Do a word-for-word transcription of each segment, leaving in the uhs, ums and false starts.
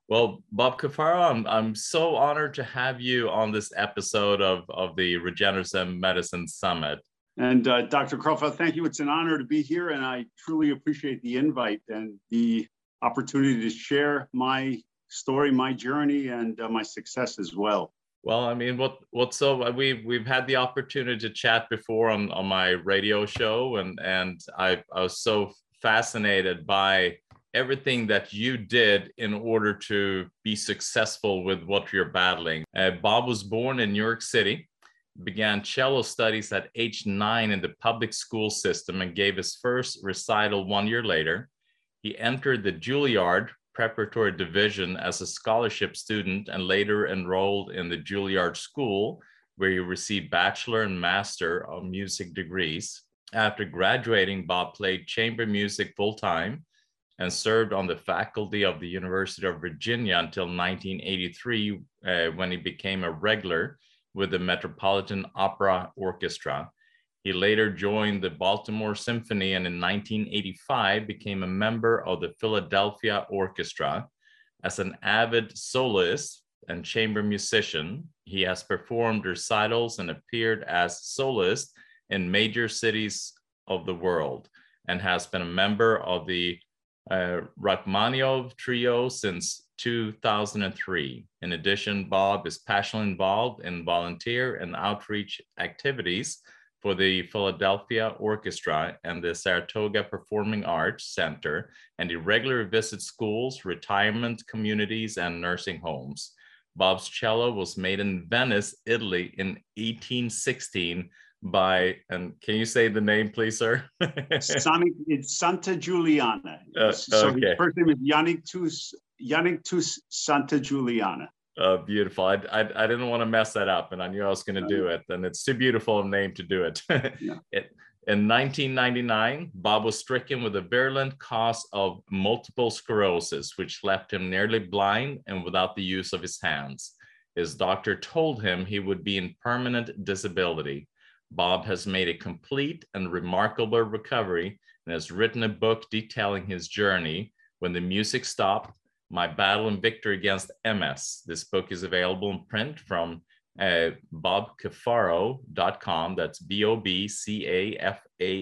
Well, Bob Cafaro, I'm, I'm so honored to have you on this episode of, of the Regenerative Medicine Summit. And uh, Doctor Krofeld, thank you. It's an honor to be here, and I truly appreciate the invite and the opportunity to share my story, my journey, and uh, my success as well. Well, I mean, what what so we've we've had the opportunity to chat before on, on my radio show, and and I I was so fascinated by everything that you did in order to be successful with what you're battling. Uh, Bob was born in New York City, began cello studies at age nine in the public school system, and gave his first recital one year later. He entered the Juilliard preparatory division as a scholarship student and later enrolled in the Juilliard School, where he received bachelor and master of music degrees. After graduating, Bob played chamber music full-time and served on the faculty of the University of Virginia until nineteen eighty-three, uh, when he became a regular with the Metropolitan Opera Orchestra. He later joined the Baltimore Symphony and in nineteen eighty-five became a member of the Philadelphia Orchestra. As an avid soloist and chamber musician, he has performed recitals and appeared as soloist in major cities of the world and has been a member of the uh, Rachmaninoff Trio since two thousand three. In addition, Bob is passionately involved in volunteer and outreach activities for the Philadelphia Orchestra and the Saratoga Performing Arts Center, and he regularly visits schools, retirement communities, and nursing homes. Bob's cello was made in Venice, Italy in eighteen sixteen by, and can you say the name, please, sir? Sonic, it's Santa Giuliana. Uh, so okay. His first name is Yannick Tus, Yannick Tus Santa Giuliana. Oh, beautiful. I, I, I didn't want to mess that up, and I knew I was going to do it, and it's too beautiful a name to do it. Yeah. it. In nineteen ninety-nine, Bob was stricken with a virulent cause of multiple sclerosis, which left him nearly blind and without the use of his hands. His doctor told him he would be in permanent disability. Bob has made a complete and remarkable recovery and has written a book detailing his journey, When the Music Stopped, My Battle and Victory Against M S. This book is available in print from uh, bob cafaro dot com. That's B O B C A F A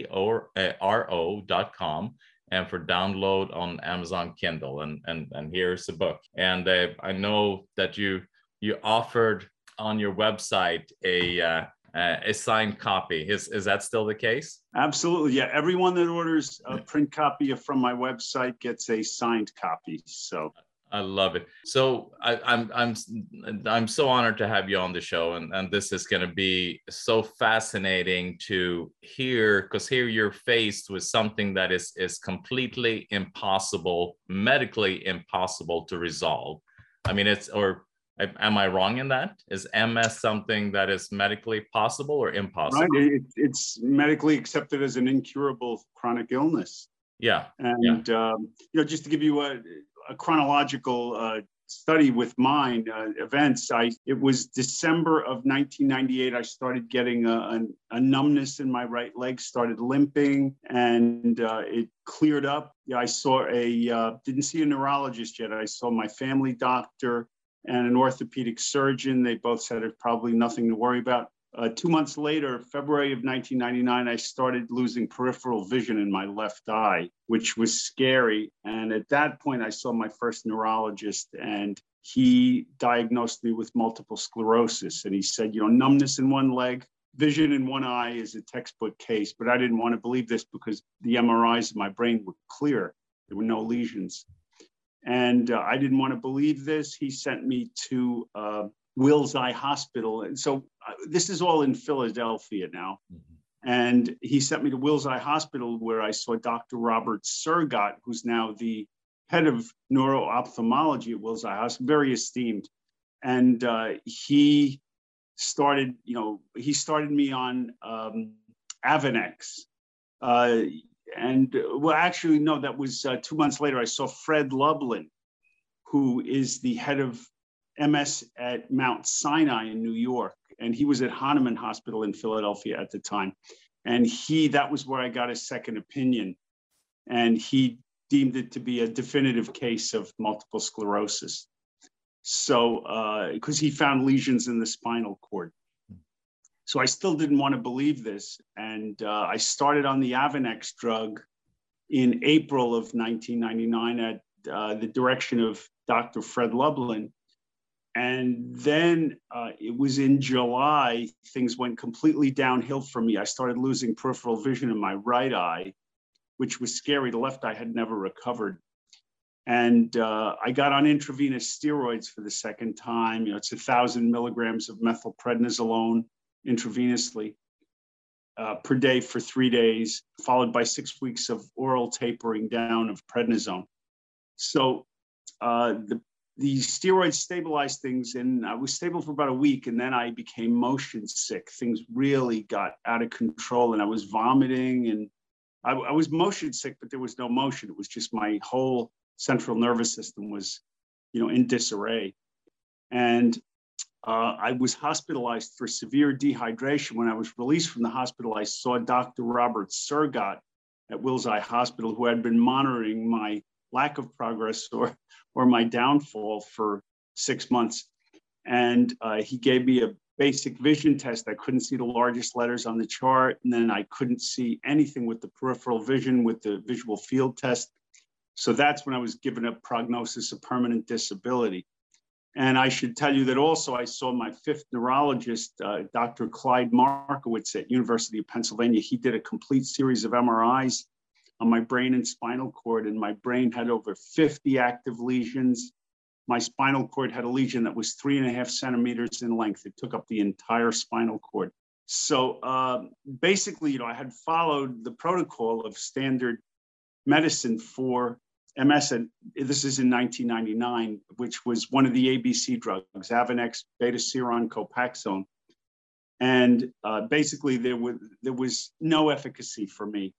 R O dot com, and for download on Amazon Kindle. And, and, and here's the book. And uh, I know that you, you offered on your website a uh, Uh, a signed copy. Is, is that still the case? Absolutely. Yeah. Everyone that orders a print copy from my website gets a signed copy. So I love it. So I, I'm I'm I'm so honored to have you on the show, and, and this is going to be so fascinating to hear, because here you're faced with something that is is completely impossible, medically impossible to resolve. I mean, it's or am I wrong in that? Is M S something that is medically possible or impossible? Right. It, it's medically accepted as an incurable chronic illness. Yeah. And, yeah. Um, you know, just to give you a, a chronological uh, study with mine uh, events, I it was December of nineteen ninety-eight. I started getting a, a, a numbness in my right leg, started limping, and uh, it cleared up. Yeah, I saw a, uh, didn't see a neurologist yet. I saw my family doctor and an orthopedic surgeon. They both said it's probably nothing to worry about. Uh, two months later, February of nineteen ninety-nine, I started losing peripheral vision in my left eye, which was scary. And at that point, I saw my first neurologist, and he diagnosed me with multiple sclerosis. And he said, you know, numbness in one leg, vision in one eye is a textbook case. But I didn't want to believe this because the M R Is of my brain were clear. There were no lesions. And uh, I didn't want to believe this. He sent me to uh, Wills Eye Hospital. And so uh, this is all in Philadelphia now. Mm-hmm. And he sent me to Wills Eye Hospital, where I saw Doctor Robert Surgott, who's now the head of neuro-ophthalmology at Wills Eye Hospital, very esteemed. And uh, he started, you know, he started me on um, Avonex. Uh, And well, actually, no, that was uh, two months later. I saw Fred Lublin, who is the head of M S at Mount Sinai in New York. And he was at Hahnemann Hospital in Philadelphia at the time. And he, that was where I got a second opinion. And he deemed it to be a definitive case of multiple sclerosis. So, because uh, he found lesions in the spinal cord. So I still didn't want to believe this. And uh, I started on the Avonex drug in April of nineteen ninety-nine at uh, the direction of Doctor Fred Lublin. And then uh, it was in July, things went completely downhill for me. I started losing peripheral vision in my right eye, which was scary. The left eye had never recovered. And uh, I got on intravenous steroids for the second time. You know, it's a thousand milligrams of methylprednisolone intravenously uh, per day for three days, followed by six weeks of oral tapering down of prednisone. So uh, the, the steroids stabilized things, and I was stable for about a week, and then I became motion sick. Things really got out of control, and I was vomiting, and I, I was motion sick, but there was no motion. It was just my whole central nervous system was, you know, in disarray. And uh, I was hospitalized for severe dehydration. When I was released from the hospital, I saw Doctor Robert Surgott at Wills Eye Hospital, who had been monitoring my lack of progress or, or my downfall for six months. And uh, he gave me a basic vision test. I couldn't see the largest letters on the chart. And then I couldn't see anything with the peripheral vision with the visual field test. So that's when I was given a prognosis of permanent disability. And I should tell you that also I saw my fifth neurologist, uh, Doctor Clyde Markowitz at University of Pennsylvania. He did a complete series of M R Is on my brain and spinal cord, and my brain had over fifty active lesions. My spinal cord had a lesion that was three and a half centimeters in length. It took up the entire spinal cord. So uh, basically, you know, I had followed the protocol of standard medicine for M S, and this is in nineteen ninety-nine, which was one of the A B C drugs, Avonex, Betaseron, Copaxone. And uh, basically there was, there was no efficacy for me.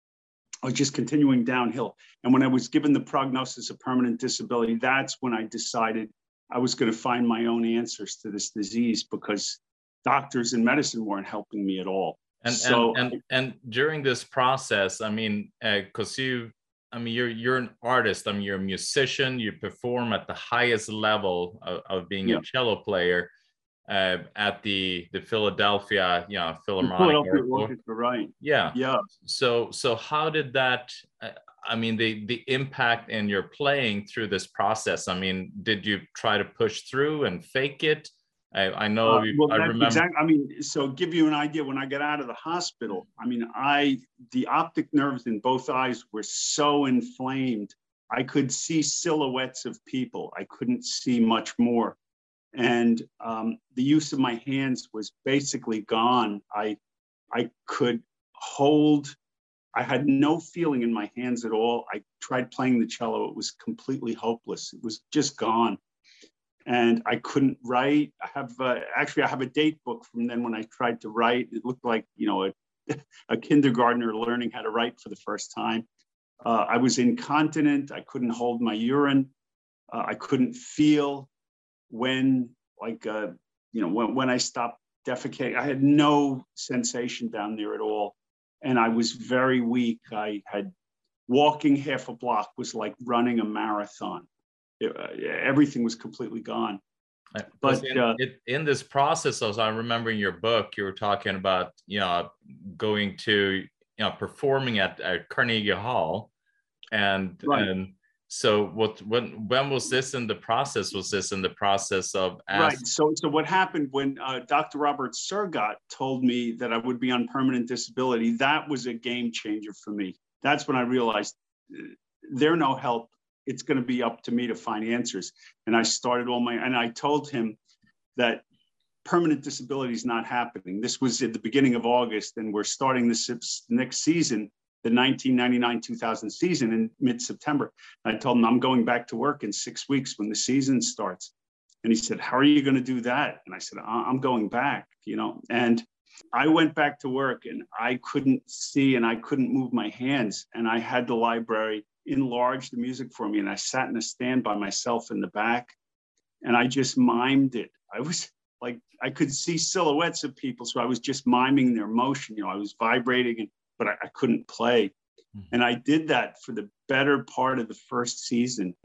I was just continuing downhill. And when I was given the prognosis of permanent disability, that's when I decided I was going to find my own answers to this disease, because doctors and medicine weren't helping me at all. And, so, and, and, and during this process, I mean, because uh, you, I mean, you're you're an artist. I mean, you're a musician. You perform at the highest level of, of being yeah. a cello player uh, at the the Philadelphia, you know, Philharmonic Orchestra, right? Yeah, yeah. So so how did that? Uh, I mean, the the impact in your playing through this process. I mean, did you try to push through and fake it? I, I know. Uh, well, I remember. Exactly. I mean, so give you an idea. When I got out of the hospital, I mean, I the optic nerves in both eyes were so inflamed. I could see silhouettes of people. I couldn't see much more, and um, the use of my hands was basically gone. I I could hold. I had no feeling in my hands at all. I tried playing the cello. It was completely hopeless. It was just gone. And I couldn't write. I have uh, actually I have a date book from then when I tried to write. It looked like, you know, a, a kindergartner learning how to write for the first time. Uh, I was incontinent. I couldn't hold my urine. Uh, I couldn't feel when, like, uh, you know, when, when I stopped defecating. I had no sensation down there at all, and I was very weak. I had walking half a block was like running a marathon. Uh, everything was completely gone. But in, uh, it, in this process, as I remember in your book, you were talking about, you know, going to, you know, performing at, at Carnegie Hall, and right. and so what when when was this in the process? Was this in the process of right? So so what happened when uh, Doctor Robert Surgott told me that I would be on permanent disability? That was a game changer for me. That's when I realized they're no help. It's going to be up to me to find answers. And I started all my, and I told him that permanent disability is not happening. This was at the beginning of August, and we're starting this next season, the nineteen ninety-nine two thousand season, in mid-September. I told him I'm going back to work in six weeks when the season starts. And he said, how are you going to do that? And I said, I'm going back, you know. And I went back to work, and I couldn't see and I couldn't move my hands. And I had the library enlarge the music for me, and I sat in a stand by myself in the back, and I just mimed it. I was like, I could see silhouettes of people, so I was just miming their motion. You know, I was vibrating, and, but I, I couldn't play. Mm-hmm. And I did that for the better part of the first season.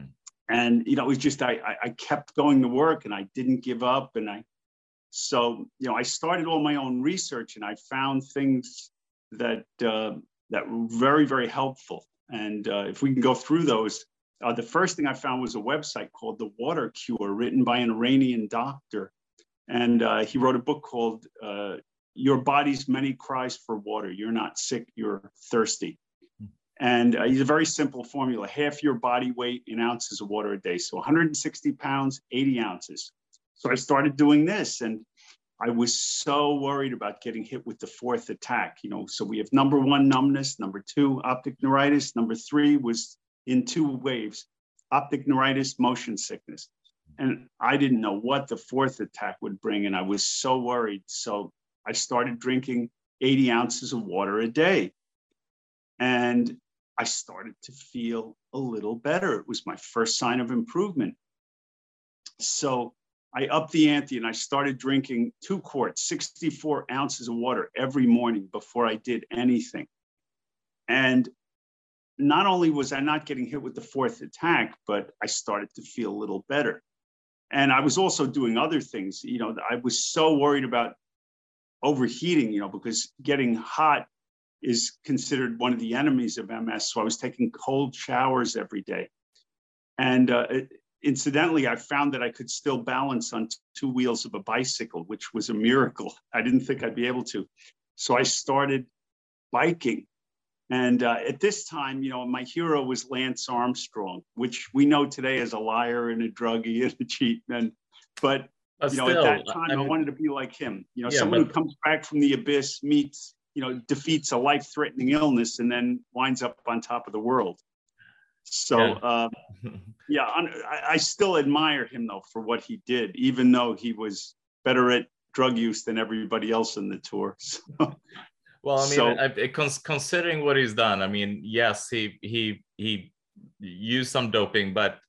And, you know, it was just, I, I kept going to work and I didn't give up. And I, so, you know, I started all my own research and I found things that, uh, that were very, very helpful. And uh, if we can go through those, uh, the first thing I found was a website called The Water Cure, written by an Iranian doctor. And uh, he wrote a book called uh, Your Body's Many Cries for Water. You're not sick, you're thirsty. And uh, he's a very simple formula, half your body weight in ounces of water a day. So one hundred sixty pounds, eighty ounces. So I started doing this and I was so worried about getting hit with the fourth attack. You know, so we have number one, numbness, number two, optic neuritis, number three was in two waves, optic neuritis, motion sickness. And I didn't know what the fourth attack would bring. And I was so worried. So I started drinking eighty ounces of water a day. And I started to feel a little better. It was my first sign of improvement. So I upped the ante and I started drinking two quarts, sixty-four ounces of water every morning before I did anything. And not only was I not getting hit with the fourth attack, but I started to feel a little better. And I was also doing other things. You know, I was so worried about overheating, you know, because getting hot is considered one of the enemies of M S. So I was taking cold showers every day. And uh, it, incidentally, I found that I could still balance on two wheels of a bicycle, which was a miracle. I didn't think I'd be able to. So I started biking. And uh, at this time, you know, my hero was Lance Armstrong, which we know today as a liar and a druggie and a cheat. And, but, but you know, still, at that time, I, mean, I wanted to be like him. You know, yeah, someone but... who comes back from the abyss, meets, you know, defeats a life-threatening illness and then winds up on top of the world. So, yeah, uh, yeah I, I still admire him, though, for what he did, even though he was better at drug use than everybody else in the tour. So, well, I mean, so, I, I, considering what he's done, I mean, yes, he he he used some doping, but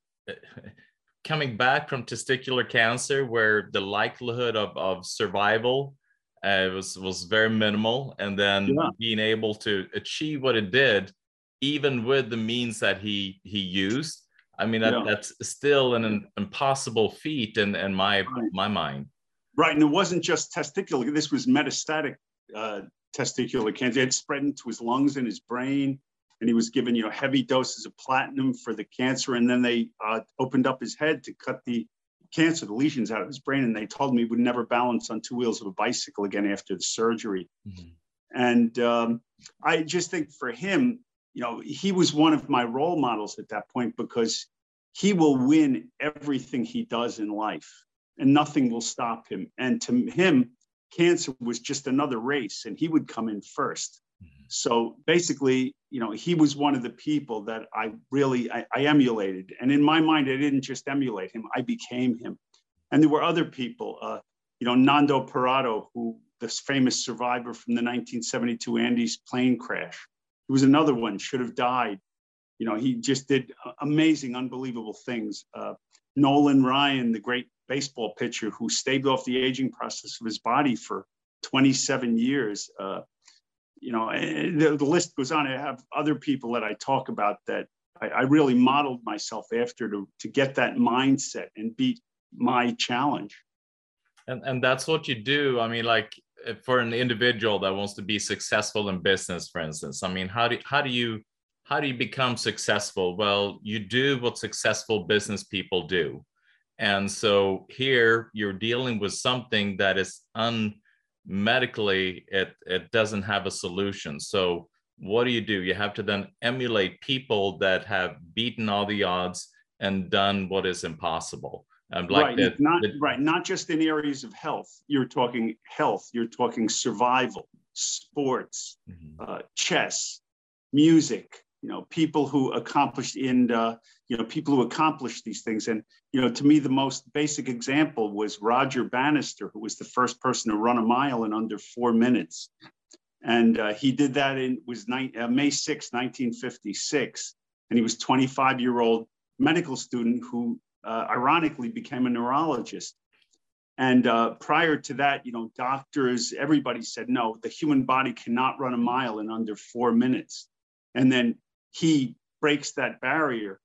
coming back from testicular cancer, where the likelihood of, of survival uh, was was very minimal, and then yeah. being able to achieve what it did, even with the means that he he used, I mean, that, yeah. that's still an, an impossible feat in, in my right. my mind. Right, and it wasn't just testicular. This was metastatic uh, testicular cancer. It had spread into his lungs and his brain, and he was given, you know, heavy doses of platinum for the cancer. And then they uh, opened up his head to cut the cancer, the lesions out of his brain. And they told me he would never balance on two wheels of a bicycle again after the surgery. Mm-hmm. And um, I just think for him, you know, he was one of my role models at that point, because he will win everything he does in life and nothing will stop him. And to him, cancer was just another race and he would come in first. Mm-hmm. So basically, you know, he was one of the people that I really, I, I emulated. And in my mind, I didn't just emulate him, I became him. And there were other people, uh, you know, Nando Parado, who this famous survivor from the nineteen seventy-two Andes plane crash. He was another one, should have died. You know, he just did amazing, unbelievable things. Uh, Nolan Ryan, the great baseball pitcher who staved off the aging process of his body for twenty-seven years. Uh, you know, the, the list goes on. I have other people that I talk about that I, I really modeled myself after to, to get that mindset and beat my challenge. And, and that's what you do. I mean, like for an individual that wants to be successful in business, for instance, I mean, how do, how do you, how do you become successful? Well, you do what successful business people do. And so here you're dealing with something that is unmedically, it, it doesn't have a solution. So what do you do? You have to then emulate people that have beaten all the odds and done what is impossible. Um, like right, that, not, that, right, not just in areas of health. You're talking health, you're talking survival, sports, mm-hmm. uh, chess, music, you know, people who accomplished in, uh, you know, people who accomplished these things. And, you know, to me, the most basic example was Roger Bannister, who was the first person to run a mile in under four minutes. And uh, he did that in, was ni- uh, May sixth, nineteen fifty-six. And he was a twenty-five-year-old medical student who uh, ironically became a neurologist. And uh, prior to that, you know, doctors, everybody said, no, the human body cannot run a mile in under four minutes. And then he breaks that barrier.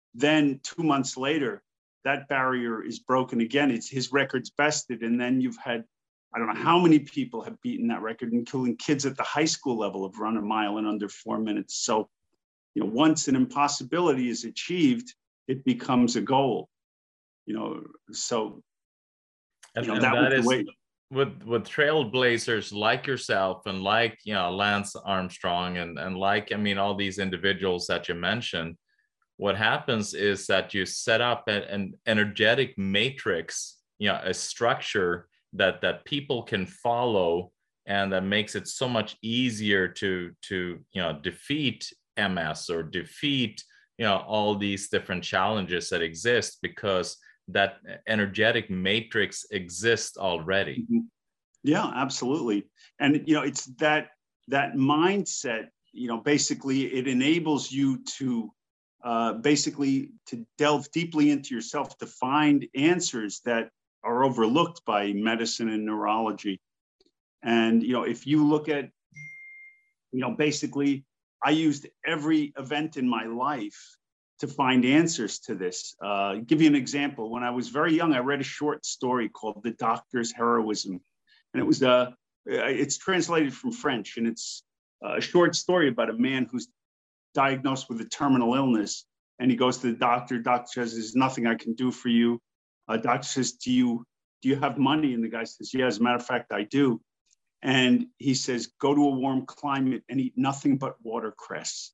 then two months later, that barrier is broken again. It's his record's bested. And then you've had, I don't know how many people have beaten that record, including kids at the high school level have run a mile in under four minutes. So, you know, once an impossibility is achieved, it becomes a goal, you know, so, and, you know, and that, that was is the way. with with trailblazers like yourself and like, you know, Lance Armstrong and and like, I mean, all these individuals that you mentioned. What happens is that you set up an, an energetic matrix, you know, a structure that that people can follow, and that makes it so much easier to to you know defeat M S or defeat, you know, all these different challenges that exist, because that energetic matrix exists already. Mm-hmm. Yeah, absolutely. And, you know, it's that, that mindset, you know, basically it enables you to uh, basically to delve deeply into yourself, to find answers that are overlooked by medicine and neurology. And, you know, if you look at, you know, basically I used every event in my life to find answers to this. Uh, give you an example. When I was very young, I read a short story called The Doctor's Heroism. And it was, uh, it's translated from French, and it's a short story about a man who's diagnosed with a terminal illness. And he goes to the doctor. Doctor says, there's nothing I can do for you. Uh, doctor says, do you, do you have money? And the guy says, yeah, as a matter of fact, I do. And he says, go to a warm climate and eat nothing but watercress.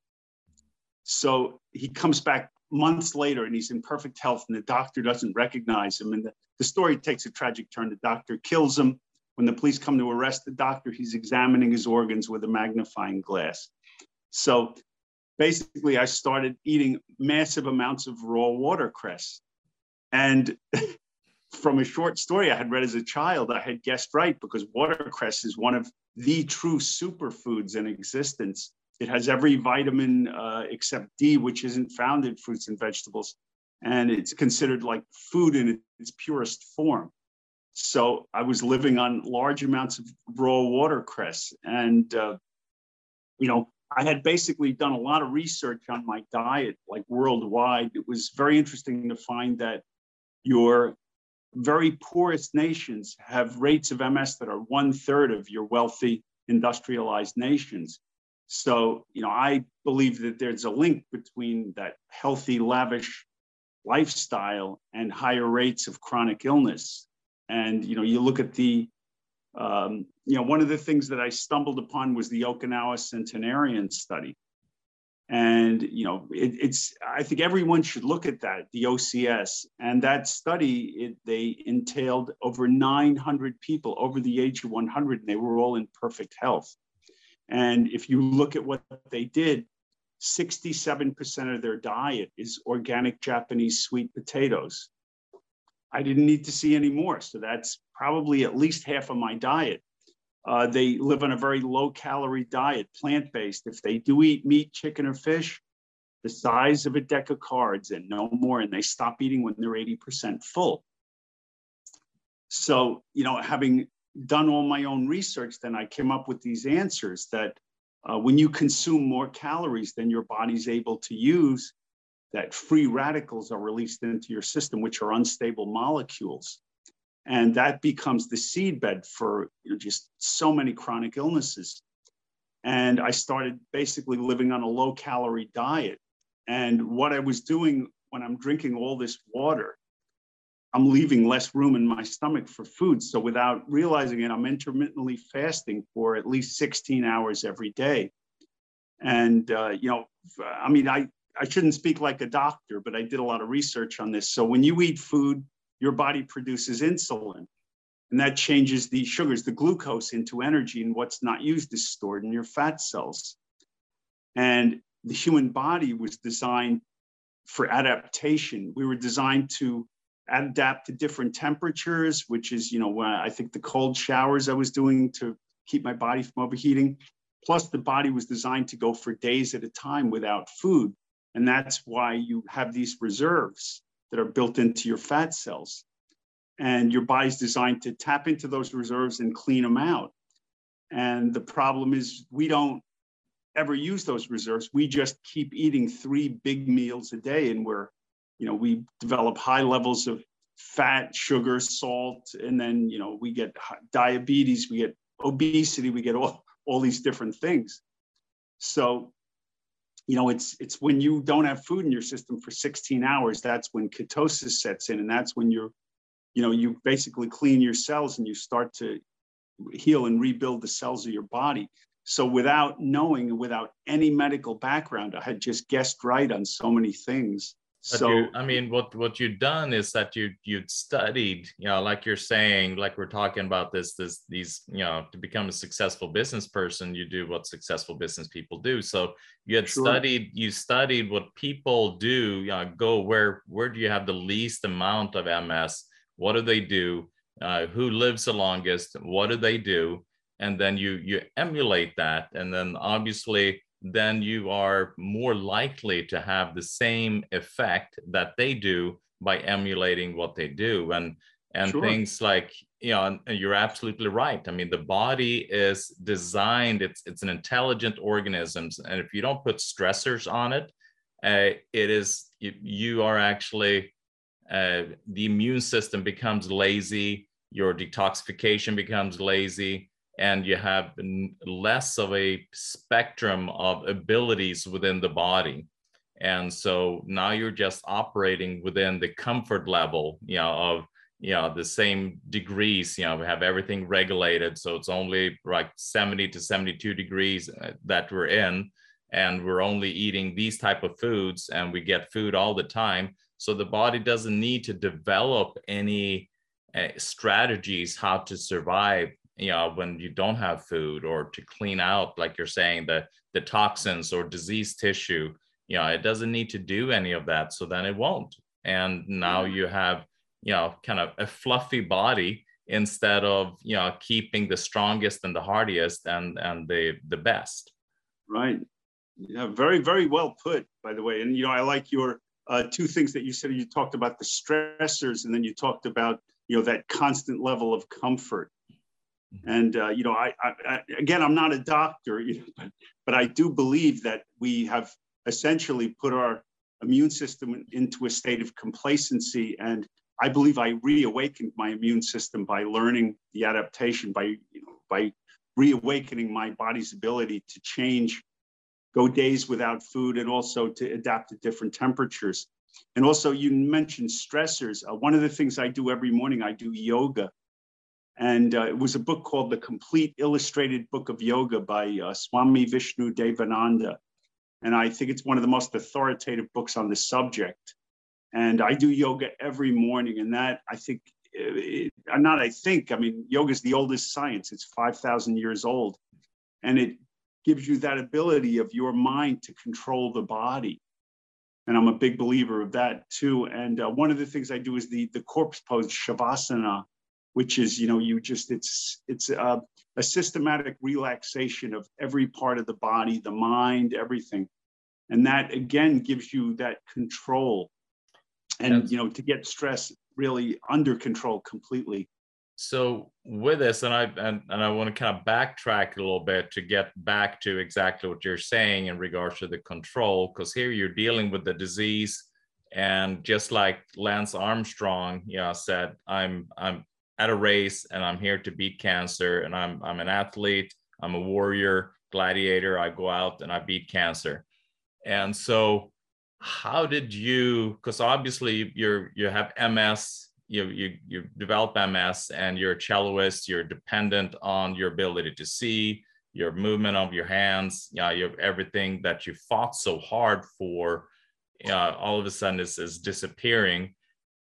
So he comes back months later and he's in perfect health, and the doctor doesn't recognize him. And the, the story takes a tragic turn. The doctor kills him. When the police come to arrest the doctor, he's examining his organs with a magnifying glass. So basically, I started eating massive amounts of raw watercress. And from a short story I had read as a child, I had guessed right, because watercress is one of the true superfoods in existence. It has every vitamin uh, except D, which isn't found in fruits and vegetables. And it's considered like food in its purest form. So I was living on large amounts of raw watercress. And, uh, you know, I had basically done a lot of research on my diet, like worldwide. It was very interesting to find that your very poorest nations have rates of M S that are one third of your wealthy industrialized nations. So, you know, I believe that there's a link between that healthy, lavish lifestyle and higher rates of chronic illness. And, you know, you look at the, um, you know, one of the things that I stumbled upon was the Okinawa centenarian study. And, you know, it, it's, I think everyone should look at that, the O C S. And that study, it, they entailed over nine hundred people over the age of one hundred, and they were all in perfect health. And if you look at what they did, sixty-seven percent of their diet is organic Japanese sweet potatoes. I didn't need to see any more. So that's probably at least half of my diet. Uh, they live on a very low calorie diet, plant-based. If they do eat meat, chicken, or fish, the size of a deck of cards and no more, and they stop eating when they're eighty percent full. So, you know, having done all my own research, then I came up with these answers that uh, when you consume more calories than your body's able to use, that free radicals are released into your system, which are unstable molecules. And that becomes the seedbed for, you know, just so many chronic illnesses. And I started basically living on a low calorie diet. And what I was doing when I'm drinking all this water, I'm leaving less room in my stomach for food. So without realizing it, I'm intermittently fasting for at least sixteen hours every day. And, uh, you know, I mean, I, I shouldn't speak like a doctor, but I did a lot of research on this. So when you eat food, your body produces insulin, and that changes the sugars, the glucose, into energy, and what's not used is stored in your fat cells. And the human body was designed for adaptation. We were designed to adapt to different temperatures, which is, you know, when I think the cold showers I was doing to keep my body from overheating. Plus, the body was designed to go for days at a time without food. And that's why you have these reserves that are built into your fat cells. And your body's designed to tap into those reserves and clean them out. And the problem is we don't ever use those reserves. We just keep eating three big meals a day, and we're you know, we develop high levels of fat, sugar, salt, and then, you know, we get diabetes, we get obesity, we get all, all these different things. So, you know, it's it's when you don't have food in your system for sixteen hours, that's when ketosis sets in, and that's when you're, you know, you basically clean your cells and you start to heal and rebuild the cells of your body. So without knowing and without any medical background, I had just guessed right on so many things. But so you, I mean, what what you've done is that you you'd studied, you know, like you're saying, like we're talking about this, this, these, you know, to become a successful business person, you do what successful business people do. So you had Sure. studied, you studied what people do, you know, go where where do you have the least amount of M S? What do they do? Uh, who lives the longest? What do they do? And then you you emulate that, and then obviously then you are more likely to have the same effect that they do by emulating what they do. And and Sure. things like, you know, and you're absolutely right. I mean, the body is designed, it's it's an intelligent organism, and if you don't put stressors on it, uh, it is you, you are actually uh, the immune system becomes lazy, your detoxification becomes lazy, and you have less of a spectrum of abilities within the body. And so now you're just operating within the comfort level, you know, of, you know, the same degrees, you know, we have everything regulated. So it's only like seventy to seventy-two degrees that we're in, and we're only eating these type of foods, and we get food all the time. So the body doesn't need to develop any uh, strategies how to survive, you know, when you don't have food, or to clean out, like you're saying, the the toxins or diseased tissue. You know, it doesn't need to do any of that, so then it won't. And now you have, you know, kind of a fluffy body instead of, you know, keeping the strongest and the hardiest and and the the best. Right. Yeah, very, very well put, by the way. And, you know, I like your uh, two things that you said. You talked about the stressors, and then you talked about, you know, that constant level of comfort. And, uh, you know, I, I, I, again, I'm not a doctor, you know, but, but I do believe that we have essentially put our immune system into a state of complacency. And I believe I reawakened my immune system by learning the adaptation, by, you know, by reawakening my body's ability to change, go days without food, and also to adapt to different temperatures. And also, you mentioned stressors. Uh, one of the things I do every morning, I do yoga. And uh, it was a book called The Complete Illustrated Book of Yoga by uh, Swami Vishnu Devananda. And I think it's one of the most authoritative books on the subject. And I do yoga every morning. And that, I think, it, not I think, I mean, yoga is the oldest science. It's five thousand years old. And it gives you that ability of your mind to control the body. And I'm a big believer of that too. And uh, one of the things I do is the, the corpse pose, Shavasana, which is, you know, you just, it's, it's a, a systematic relaxation of every part of the body, the mind, everything. And that, again, gives you that control and, yes. you know, to get stress really under control completely. So with this, and I and, and I want to kind of backtrack a little bit to get back to exactly what you're saying in regards to the control, because here you're dealing with the disease, and just like Lance Armstrong, you know, said, I'm I'm at a race and I'm here to beat cancer, and I'm I'm an athlete, I'm a warrior, gladiator, I go out and I beat cancer. And so how did you, because obviously you're you have M S, you you you develop M S, and you're a celloist, you're dependent on your ability to see, your movement of your hands, you know, you have everything that you fought so hard for, you know, all of a sudden is, is disappearing.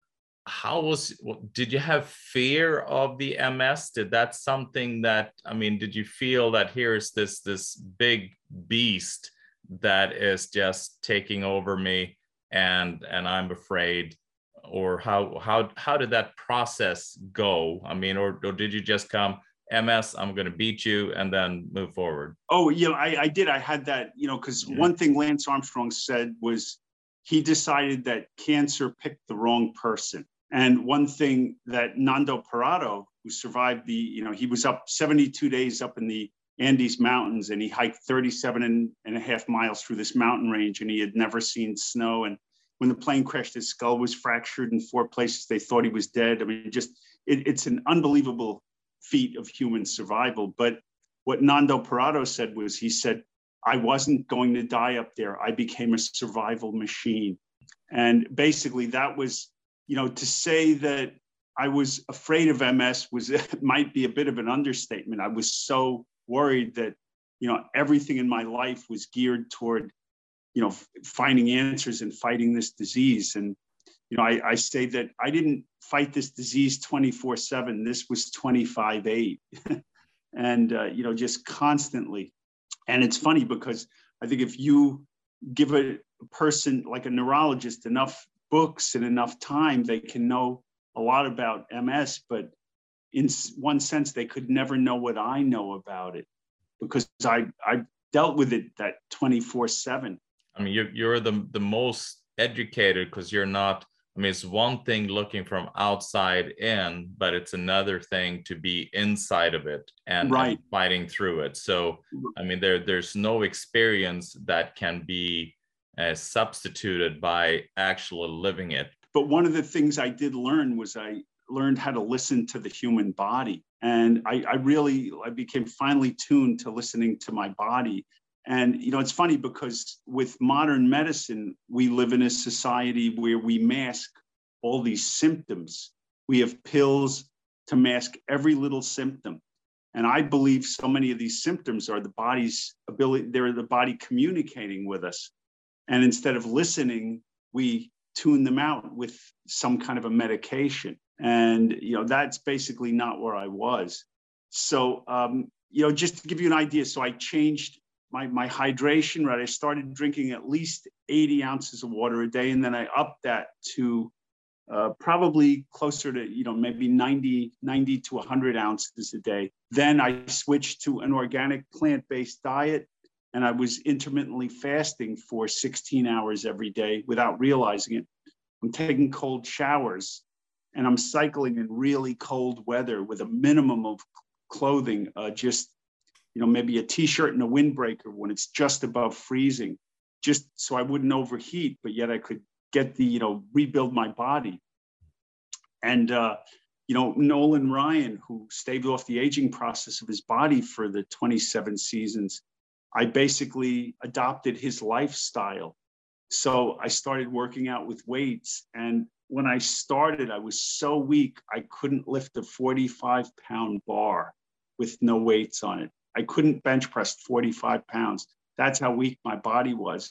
How was, did you have fear of the M S? Did that something that, I mean, did you feel that here's this, this big beast that is just taking over me, and, and I'm afraid? Or how, how, how did that process go? I mean, or, or did you just come, M S, I'm going to beat you, and then move forward? Oh, you know, I, I did. I had that, you know, because yeah. one thing Lance Armstrong said was he decided that cancer picked the wrong person. And one thing that Nando Parado, who survived the, you know, he was up seventy-two days up in the Andes Mountains, and he hiked thirty-seven and, and a half miles through this mountain range, and he had never seen snow. And when the plane crashed, his skull was fractured in four places. They thought he was dead. I mean, just it, it's an unbelievable feat of human survival. But what Nando Parado said was, he said, I wasn't going to die up there. I became a survival machine. And basically that was, you know, to say that I was afraid of M S was might be a bit of an understatement. I was so worried that, you know, everything in my life was geared toward, you know, finding answers and fighting this disease. And, you know, I, I say that I didn't fight this disease twenty-four seven. This was twenty-five eight. And, uh, you know, just constantly. And it's funny because I think if you give a person like a neurologist enough books and enough time, they can know a lot about M S, but in one sense, they could never know what I know about it, because I, I dealt with it that twenty-four seven. I mean, you're, you're the, the most educated, because you're not, I mean, it's one thing looking from outside in, but it's another thing to be inside of it and, right. and fighting through it. So, I mean, there, there's no experience that can be uh, substituted by actually living it. But one of the things I did learn was I learned how to listen to the human body. And I, I really, I became finely tuned to listening to my body. And, you know, it's funny because with modern medicine, we live in a society where we mask all these symptoms. We have pills to mask every little symptom. And I believe so many of these symptoms are the body's ability, they're the body communicating with us. And instead of listening, we tune them out with some kind of a medication. And, you know, that's basically not where I was. So, um, you know, just to give you an idea, so I changed my, my hydration, right? I started drinking at least eighty ounces of water a day. And then I upped that to uh, probably closer to, you know, maybe ninety, ninety to one hundred ounces a day. Then I switched to an organic plant-based diet. And I was intermittently fasting for sixteen hours every day without realizing it. I'm taking cold showers, and I'm cycling in really cold weather with a minimum of clothing, uh, just, you know, maybe a t-shirt and a windbreaker when it's just above freezing, just so I wouldn't overheat, but yet I could get the, you know, rebuild my body. And, uh, you know, Nolan Ryan, who staved off the aging process of his body for the twenty-seven seasons, I basically adopted his lifestyle. So I started working out with weights. And when I started, I was so weak, I couldn't lift a forty-five pound bar with no weights on it. I couldn't bench press forty-five pounds. That's how weak my body was.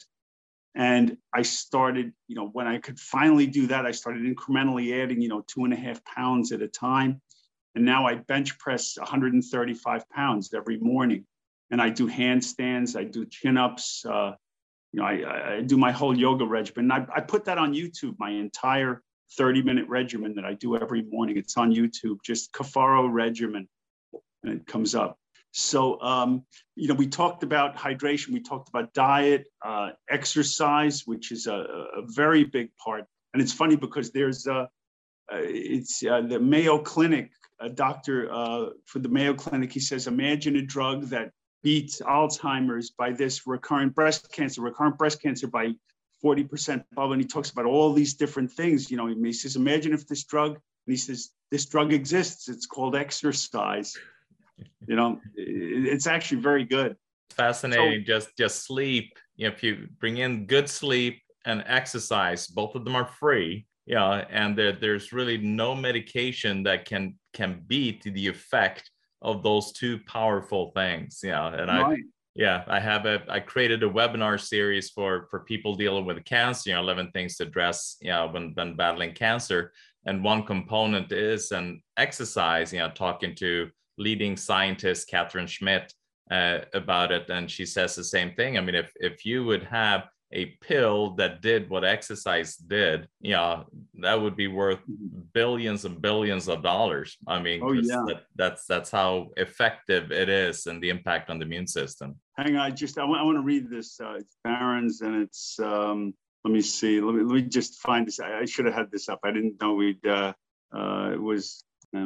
And I started, you know, when I could finally do that, I started incrementally adding, you know, two and a half pounds at a time. And now I bench press one hundred thirty-five pounds every morning. And I do handstands, I do chin-ups, uh, you know, I, I do my whole yoga regimen. I, I put that on YouTube, my entire thirty minute regimen that I do every morning. It's on YouTube, just Cafaro regimen, and it comes up. So, um, you know, we talked about hydration, we talked about diet, uh, exercise, which is a, a very big part. And it's funny because there's, uh, uh, it's uh, the Mayo Clinic, a doctor uh, for the Mayo Clinic, he says, imagine a drug that beats Alzheimer's by this recurrent breast cancer, recurrent breast cancer by forty percent above. And he talks about all these different things. You know, he says, imagine if this drug, and he says, this drug exists. It's called exercise. You know, it's actually very good. Fascinating. So, just, just sleep. You know, if you bring in good sleep and exercise, both of them are free. Yeah, and there, there's really no medication that can can beat the effect of those two powerful things. Yeah, and I right. yeah, I have a I created a webinar series for for people dealing with cancer. You know, eleven things to address. You know, when when battling cancer, and one component is an exercise. You know, talking to leading scientist Catherine Schmidt uh, about it, and she says the same thing. I mean, if if you would have a pill that did what exercise did, yeah, that would be worth billions and billions of dollars. I mean, oh, yeah. that, that's that's how effective it is and the impact on the immune system. Hang on, just I want, I want to read this. Uh, it's Barron's, and it's um, let me see. Let me let me just find this. I, I should have had this up. I didn't know we'd. Uh, uh, it was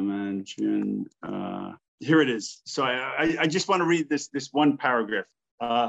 imagine. Uh, here it is. So I, I I just want to read this this one paragraph. Uh,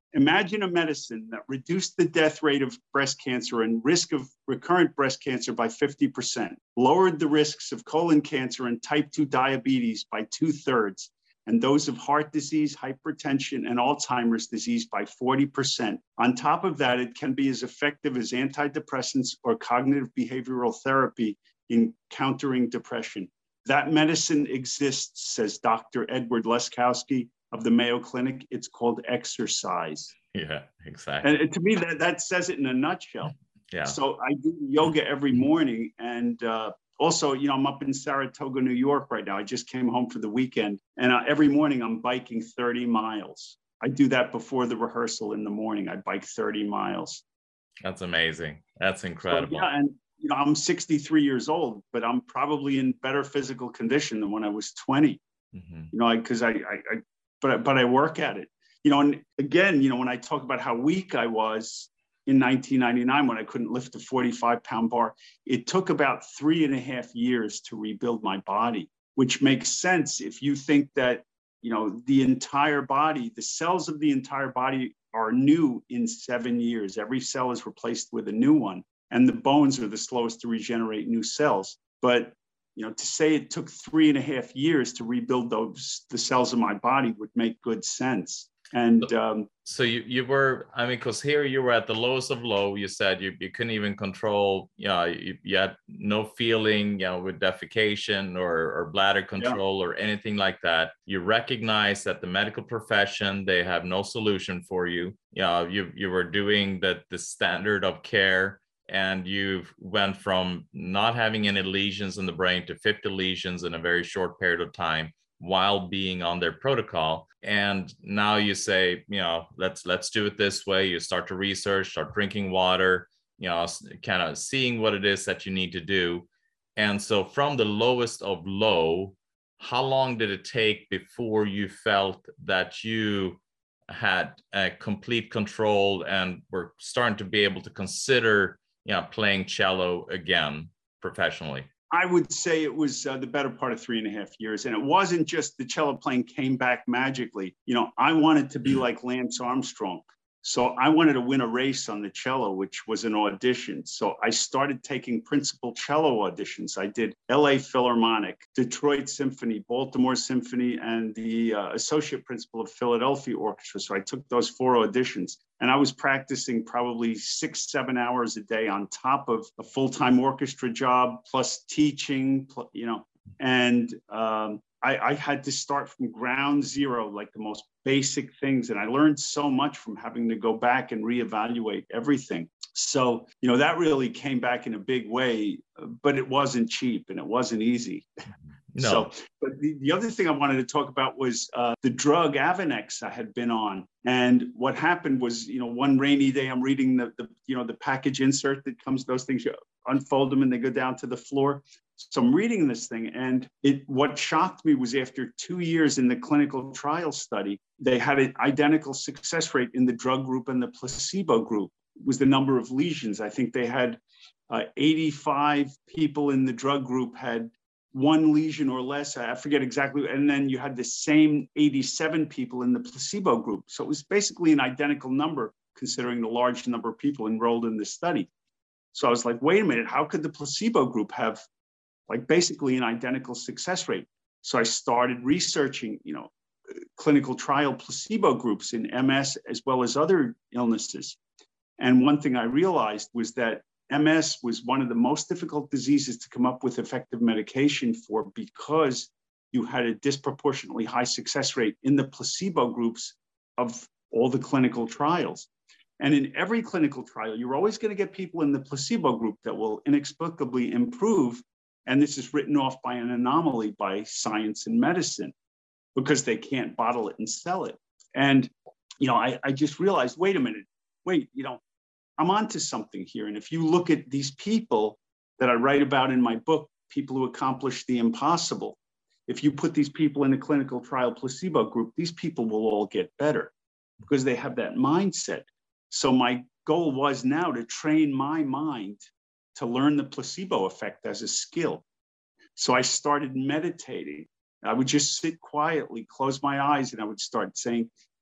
imagine a medicine that reduced the death rate of breast cancer and risk of recurrent breast cancer by fifty percent, lowered the risks of colon cancer and type two diabetes by two thirds, and those of heart disease, hypertension, and Alzheimer's disease by forty percent. On top of that, it can be as effective as antidepressants or cognitive behavioral therapy in countering depression. That medicine exists, says Doctor Edward Leskowski of the Mayo Clinic. It's called exercise. Yeah, exactly. And to me, that, that says it in a nutshell. Yeah. So I do yoga every morning. And uh, also, you know, I'm up in Saratoga, New York right now. I just came home for the weekend. And uh, every morning I'm biking thirty miles. I do that before the rehearsal in the morning. I bike thirty miles. That's amazing. That's incredible. So, yeah, and you know, I'm sixty-three years old, but I'm probably in better physical condition than when I was twenty. Mm-hmm. You know, because I, I, I, but but I work at it. You know, and again, you know, when I talk about how weak I was in nineteen ninety-nine when I couldn't lift a forty-five pound bar, it took about three and a half years to rebuild my body, which makes sense if you think that, you know, the entire body, the cells of the entire body are new in seven years. Every cell is replaced with a new one. And the bones are the slowest to regenerate new cells. But, you know, to say it took three and a half years to rebuild those, the cells of my body would make good sense. And um, so you, you were, I mean, because here you were at the lowest of low, you said you, you couldn't even control, you know, you, you had no feeling, you know, with defecation or, or bladder control, yeah, or anything like that. You recognize that the medical profession, they have no solution for you. You know, you, you were doing the, the standard of care. And you went from not having any lesions in the brain to fifty lesions in a very short period of time while being on their protocol. And now you say, you know, let's let's do it this way. You start to research, start drinking water, you know, kind of seeing what it is that you need to do. And so from the lowest of low, how long did it take before you felt that you had a complete control and were starting to be able to consider, you know, playing cello again professionally? I would say it was uh, the better part of three and a half years. And it wasn't just the cello playing came back magically. You know, I wanted to be like Lance Armstrong. So I wanted to win a race on the cello, which was an audition. So I started taking principal cello auditions. I did L A Philharmonic, Detroit Symphony, Baltimore Symphony, and the uh, associate principal of Philadelphia Orchestra. So I took those four auditions. And I was practicing probably six, seven hours a day on top of a full-time orchestra job, plus teaching, you know, and um, I, I had to start from ground zero, like the most basic things. And I learned so much from having to go back and reevaluate everything. So, you know, that really came back in a big way, but it wasn't cheap and it wasn't easy. No. So, but the, the other thing I wanted to talk about was uh, the drug Avonex I had been on. And what happened was, you know, one rainy day, I'm reading the, the you know, the package insert that comes, those things, you unfold them and they go down to the floor. So I'm reading this thing, and it what shocked me was after two years in the clinical trial study, they had an identical success rate in the drug group and the placebo group. It was the number of lesions. I think they had uh, eighty-five people in the drug group had one lesion or less. I forget exactly. And then you had the same eighty-seven people in the placebo group. So it was basically an identical number considering the large number of people enrolled in this study. So I was like, wait a minute, how could the placebo group have like basically an identical success rate? So I started researching, you know, clinical trial placebo groups in M S as well as other illnesses. And one thing I realized was that M S was one of the most difficult diseases to come up with effective medication for because you had a disproportionately high success rate in the placebo groups of all the clinical trials. And in every clinical trial, you're always going to get people in the placebo group that will inexplicably improve. And this is written off by an anomaly by science and medicine because they can't bottle it and sell it. And, you know, I, I just realized, wait a minute, wait, you know, I'm onto something here. And if you look at these people that I write about in my book, people who accomplish the impossible, if you put these people in a clinical trial placebo group, these people will all get better because they have that mindset. So my goal was now to train my mind to learn the placebo effect as a skill. So I started meditating. I would just sit quietly, close my eyes, and I would start saying,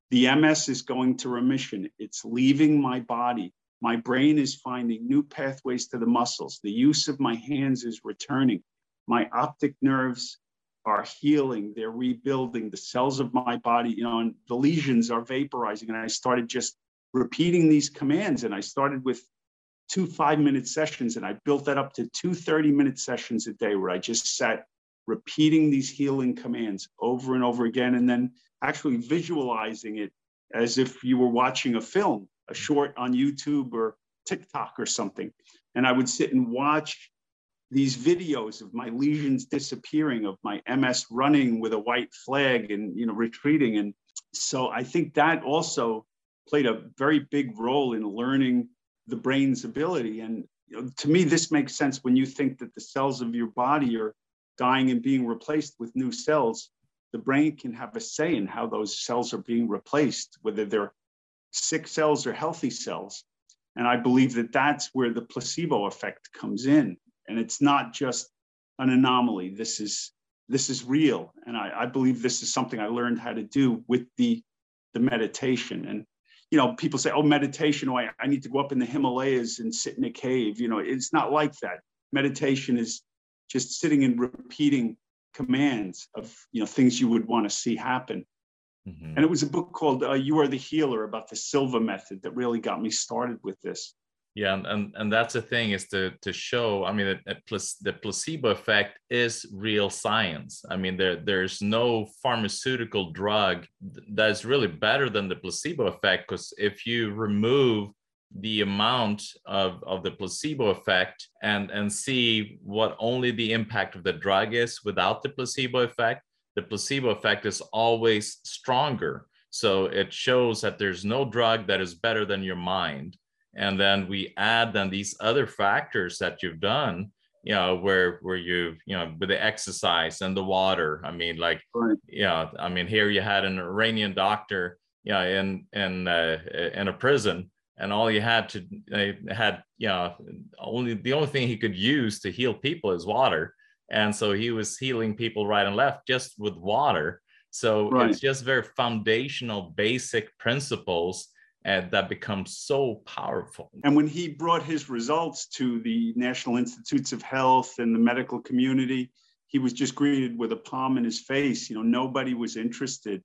The M S is going to remission. It's leaving my body. My brain is finding new pathways to the muscles. The use of my hands is returning. My optic nerves are healing. They're rebuilding. The cells of my body, you know, and the lesions are vaporizing. And I started just repeating these commands. And I started with two five-minute sessions, and I built that up to two thirty-minute sessions a day where I just sat repeating these healing commands over and over again, and then actually visualizing it as if you were watching a film, a short on YouTube or TikTok or something. And I would sit and watch these videos of my lesions disappearing, of my M S running with a white flag and, you know, retreating. And so I think that also played a very big role in learning the brain's ability. And you know, to me, this makes sense when you think that the cells of your body are dying and being replaced with new cells. The brain can have a say in how those cells are being replaced, whether they're sick cells or healthy cells. And I believe that that's where the placebo effect comes in. And it's not just an anomaly. This is this is real. And I, I believe this is something I learned how to do with the, the meditation. And you know, people say, oh, meditation, oh, I, I need to go up in the Himalayas and sit in a cave. You know, it's not like that. Meditation is just sitting and repeating commands of, you know, things you would want to see happen. Mm-hmm. And it was a book called uh, You Are the Healer about the Silva method that really got me started with this. Yeah, and, and, and that's the thing, is to, to show, I mean, a, a plus, the placebo effect is real science. I mean, there there's no pharmaceutical drug that's really better than the placebo effect, because if you remove the amount of, of the placebo effect and, and see what only the impact of the drug is without the placebo effect, the placebo effect is always stronger. So it shows that there's no drug that is better than your mind. And then we add then these other factors that you've done, you know, where where you, you know, with the exercise and the water. I mean, like, right. you know, I mean, here you had an Iranian doctor, you know, in in uh, in a prison, and all you had to uh, had, you know, only the only thing he could use to heal people is water, and so he was healing people right and left just with water. So right. it's just very foundational, basic principles. And that becomes so powerful. And when he brought his results to the National Institutes of Health and the medical community, he was just greeted with a palm in his face. You know, nobody was interested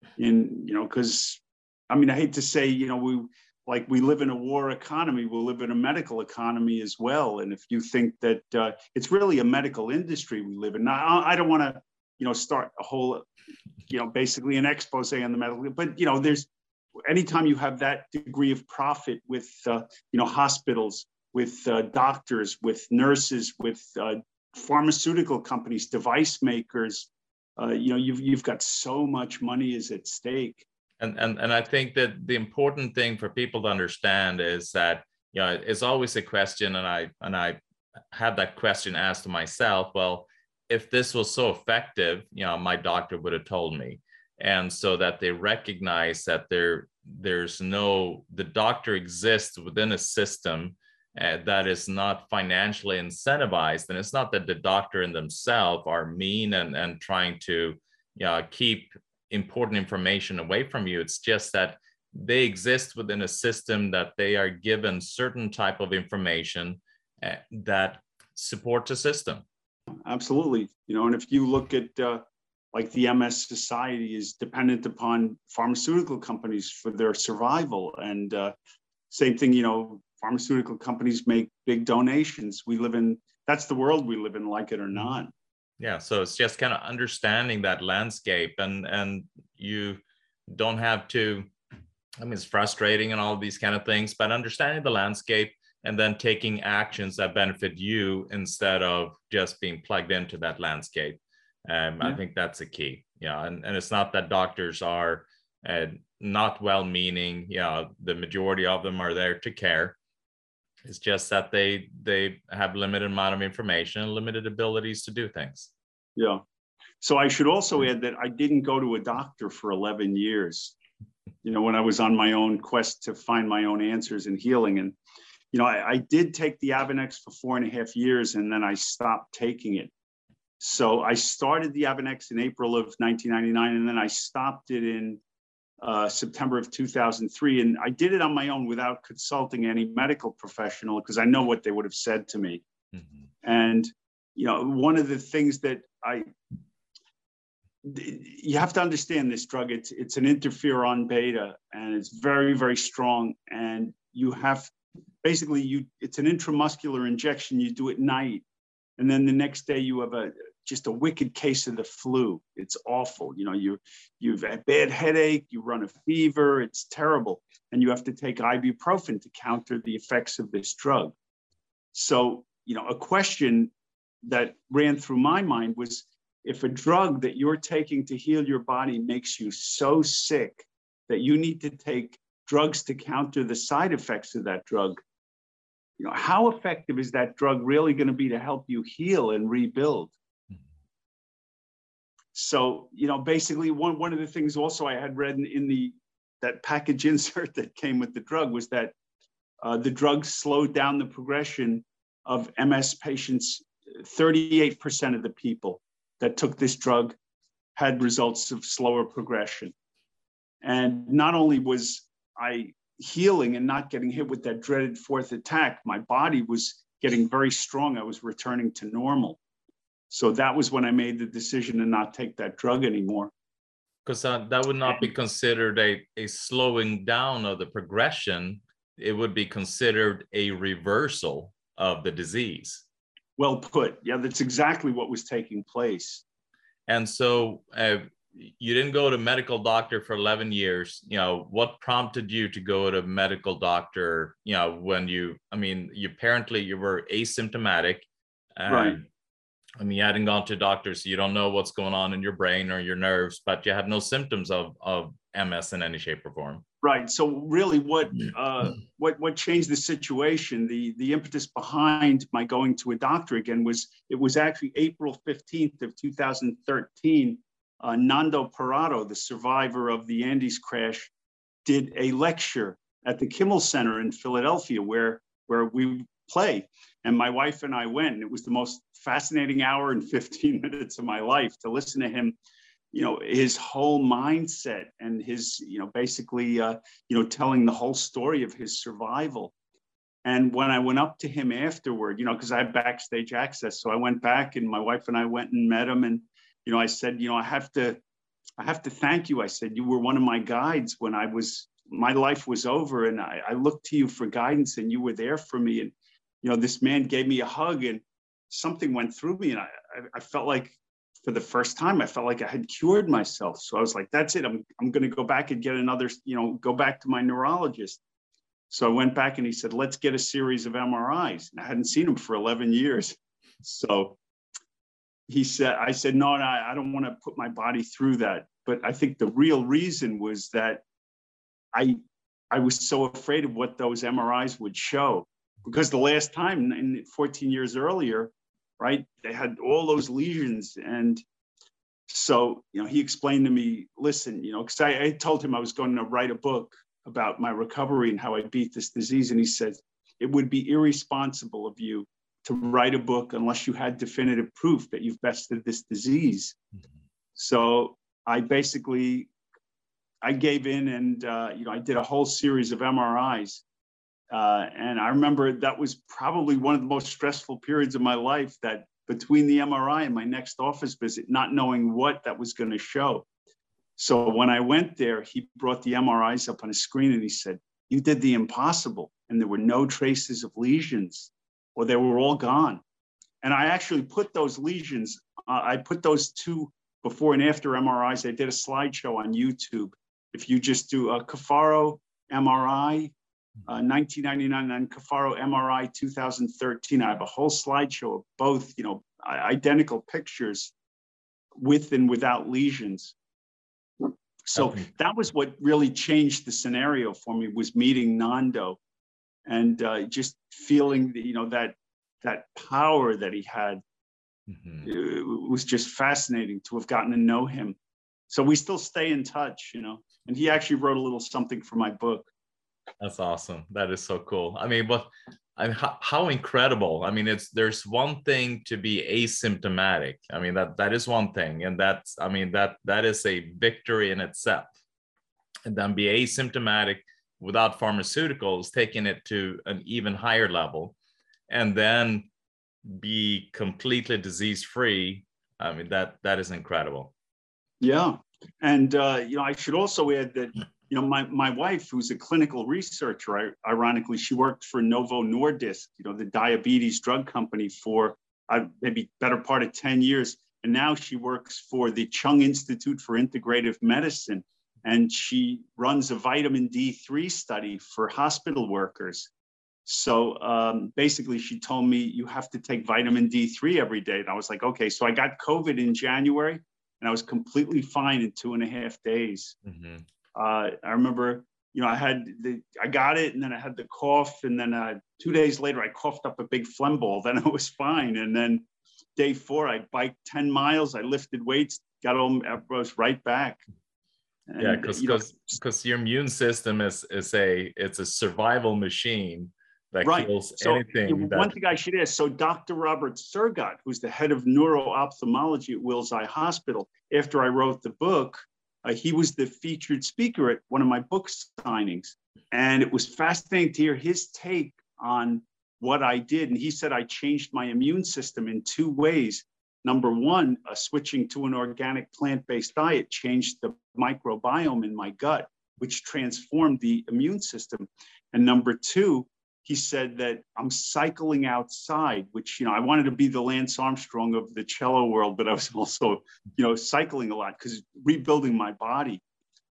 in, you know, because, I mean, I hate to say, you know, we like we live in a war economy, we live in a medical economy as well. And if you think that uh, it's really a medical industry we live in, now, I, I don't want to, you know, start a whole, you know, basically an expose on the medical, but, you know, there's, anytime you have that degree of profit with, uh, you know, hospitals, with uh, doctors, with nurses, with uh, pharmaceutical companies, device makers, uh, you know, you've you've got so much money is at stake. And and and I think that the important thing for people to understand is that, you know, it's always a question, and I and I had that question asked to myself. Well, if this was so effective, you know, my doctor would have told me. And so that they recognize that there, there's no, the doctor exists within a system uh, that is not financially incentivized. And it's not that the doctor in themselves are mean and, and trying to, you know, keep important information away from you. It's just that they exist within a system that they are given certain type of information uh, that supports a system. Absolutely. You know, and if you look at, uh, like the M S Society is dependent upon pharmaceutical companies for their survival. And uh, same thing, you know, pharmaceutical companies make big donations. We live in, that's the world we live in, like it or not. Yeah, so it's just kind of understanding that landscape, and, and you don't have to, I mean, it's frustrating and all of these kind of things, but understanding the landscape and then taking actions that benefit you instead of just being plugged into that landscape. Um, yeah. I think that's a key. Yeah, and, and it's not that doctors are uh, not well-meaning. You know, the majority of them are there to care. It's just that they they have limited amount of information and limited abilities to do things. Yeah. So I should also add that I didn't go to a doctor for eleven years. You know, when I was on my own quest to find my own answers in healing, and you know, I, I did take the Avonex for four and a half years, and then I stopped taking it. So I started the Avonex in April of nineteen ninety-nine, and then I stopped it in uh, September of two thousand three. And I did it on my own without consulting any medical professional because I know what they would have said to me. Mm-hmm. And, you know, one of the things that I, you have to understand this drug, it's, it's an interferon beta and it's very, very strong. And you have, basically you, it's an intramuscular injection, you do at night. And then the next day you have a, just a wicked case of the flu. It's awful. You know, you, you've a bad headache, you run a fever, it's terrible. And you have to take ibuprofen to counter the effects of this drug. So, you know, a question that ran through my mind was, if a drug that you're taking to heal your body makes you so sick that you need to take drugs to counter the side effects of that drug, you know, how effective is that drug really going to be to help you heal and rebuild? So, you know, basically one, one of the things also I had read in, in the, that package insert that came with the drug was that uh, the drug slowed down the progression of M S patients. thirty-eight percent of the people that took this drug had results of slower progression. And not only was I healing and not getting hit with that dreaded fourth attack, my body was getting very strong. I was returning to normal. So that was when I made the decision to not take that drug anymore. Because uh, that would not be considered a, a slowing down of the progression. It would be considered a reversal of the disease. Well put. Yeah, that's exactly what was taking place. And so uh, you didn't go to medical doctor for eleven years. You know, what prompted you to go to medical doctor, you know, when you, I mean, you apparently you were asymptomatic. And, right. I mean, you hadn't gone to doctors, so you don't know what's going on in your brain or your nerves, but you had no symptoms of, of M S in any shape or form. Right. So really what uh, what what changed the situation, the, the impetus behind my going to a doctor again was, it was actually April fifteenth of two thousand thirteen. Uh, Nando Parado, the survivor of the Andes crash, did a lecture at the Kimmel Center in Philadelphia where, where we play. And my wife and I went, and it was the most fascinating hour and fifteen minutes of my life to listen to him, you know, his whole mindset and his, you know, basically, uh, you know, telling the whole story of his survival. And when I went up to him afterward, you know, because I had backstage access, so I went back and my wife and I went and met him. And, you know, I said, you know, I have to, I have to thank you. I said, you were one of my guides when I was, my life was over, and I, I looked to you for guidance, and you were there for me. And, you know, this man gave me a hug, and something went through me, and I, I, I felt like, for the first time, I felt like I had cured myself. So I was like, that's it. I'm, I'm going to go back and get another, you know, go back to my neurologist. So I went back and he said, let's get a series of M R Is. And I hadn't seen him for eleven years. So he said, I said, no, no, I don't want to put my body through that. But I think the real reason was that I, I was so afraid of what those M R Is would show, because the last time, in fourteen years earlier, right, they had all those lesions. And so, you know, he explained to me, listen, you know, because I, I told him I was going to write a book about my recovery and how I beat this disease. And he said, it would be irresponsible of you to write a book unless you had definitive proof that you've bested this disease. Mm-hmm. So I basically, I gave in, and, uh, you know, I did a whole series of M R Is. Uh, and I remember that was probably one of the most stressful periods of my life, that between the M R I and my next office visit, not knowing what that was going to show. So when I went there, he brought the M R Is up on a screen and he said, you did the impossible. And there were no traces of lesions, or they were all gone. And I actually put those lesions, uh, I put those two before and after M R Is. I did a slideshow on YouTube. If you just do a Cafaro M R I, Uh, nineteen ninety-nine, and Cafaro M R I two thousand thirteen. I have a whole slideshow of both, you know, identical pictures with and without lesions. So okay. That was what really changed the scenario for me, was meeting Nando and uh, just feeling, the, you know, that that power that he had. Mm-hmm. It was just fascinating to have gotten to know him. So we still stay in touch, you know, and he actually wrote a little something for my book. That's awesome. That is so cool. I mean, but I mean, how, how incredible. I mean, it's, there's one thing to be asymptomatic. I mean, that, that is one thing. And that's, I mean, that, that is a victory in itself. and then be asymptomatic without pharmaceuticals, taking it to an even higher level, and then be completely disease-free. I mean, that that is incredible. Yeah. And, uh, you know, I should also add that, you know, my, my wife, who's a clinical researcher, ironically, she worked for Novo Nordisk, you know, the diabetes drug company for uh, maybe better part of ten years. And now she works for the Chung Institute for Integrative Medicine. And she runs a vitamin D three study for hospital workers. So um, basically, she told me you have to take vitamin D three every day. And I was like, okay. So I got COVID in January, and I was completely fine in two and a half days. Mm-hmm. uh, I remember, you know, I had the, I got it, and then I had the cough, and then uh, two days later, I coughed up a big phlegm ball. Then I was fine. And then day four, I biked ten miles, I lifted weights, got home, I was right back. And, yeah, because because your immune system is is a it's a survival machine that right. kills so, anything. You know, that... One thing I should ask, so Doctor Robert Surgott, who's the head of neuro-ophthalmology at Wills Eye Hospital, after I wrote the book, uh, he was the featured speaker at one of my book signings. And it was fascinating to hear his take on what I did. And he said I changed my immune system in two ways. Number one, uh, switching to an organic plant-based diet changed the microbiome in my gut, which transformed the immune system. And number two, he said that I'm cycling outside, which, you know, I wanted to be the Lance Armstrong of the cello world, but I was also, you know, cycling a lot because rebuilding my body.